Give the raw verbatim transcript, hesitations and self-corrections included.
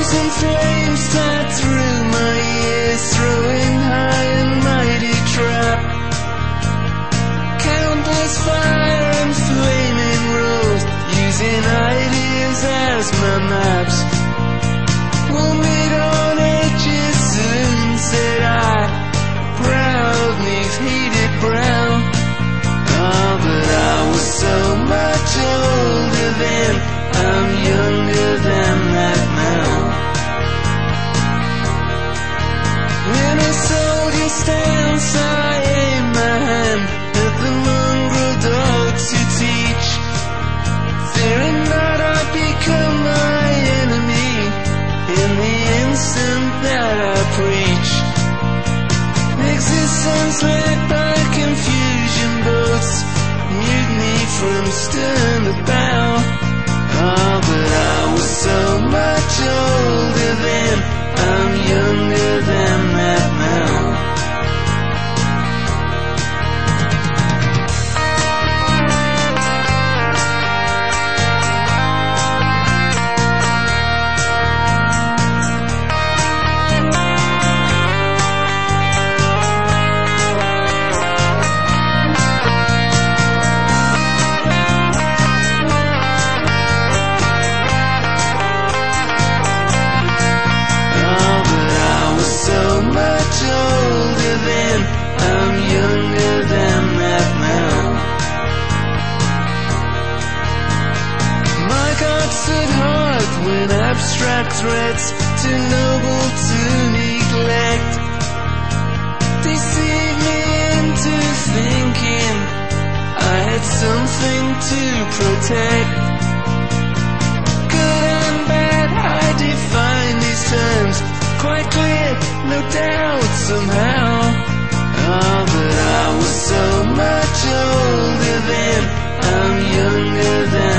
thousand flames tied through my ears, throwing high and mighty trap. Countless fire and flaming roads, using ideas as my maps. We'll meet on edges soon, said I, proud neath heated brow. Oh, but I was so much older then, I'm younger than that now. When a soldier stands, I aim my hand at the mongrel dogs who teach, fearing that I become my enemy in the instant that I preach. Existence led by confusion boats, mutiny from stern to bow. Oh, but I was so much older then, I'm younger than that now. When abstract threats, too noble to neglect, deceived me into thinking I had something to protect. Good and bad, I define these terms, quite clear, no doubt somehow. Oh, but I was so much older then, I'm younger than